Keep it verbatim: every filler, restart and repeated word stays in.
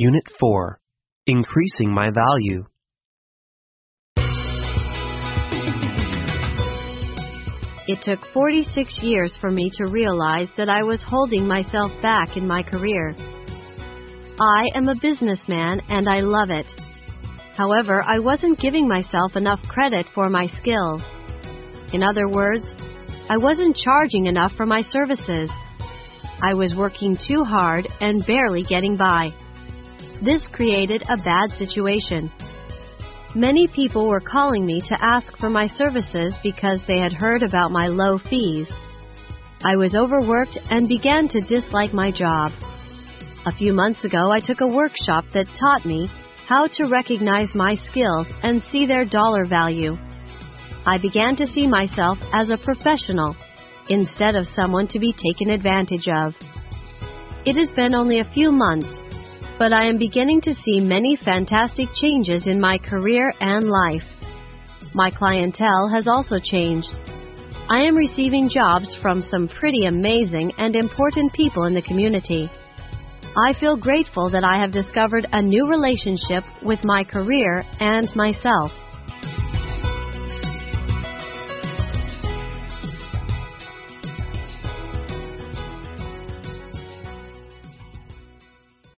Unit four. Increasing my value. It took forty-six years for me to realize that I was holding myself back in my career. I am a businessman and I love it. However, I wasn't giving myself enough credit for my skills. In other words, I wasn't charging enough for my services. I was working too hard and barely getting by. This created a bad situation. Many people were calling me to ask for my services because they had heard about my low fees. I was overworked and began to dislike my job. A few months ago, I took a workshop that taught me how to recognize my skills and see their dollar value. I began to see myself as a professional instead of someone to be taken advantage of. It has been only a few months, but I am beginning to see many fantastic changes in my career and life. My clientele has also changed. I am receiving jobs from some pretty amazing and important people in the community. I feel grateful that I have discovered a new relationship with my career and myself.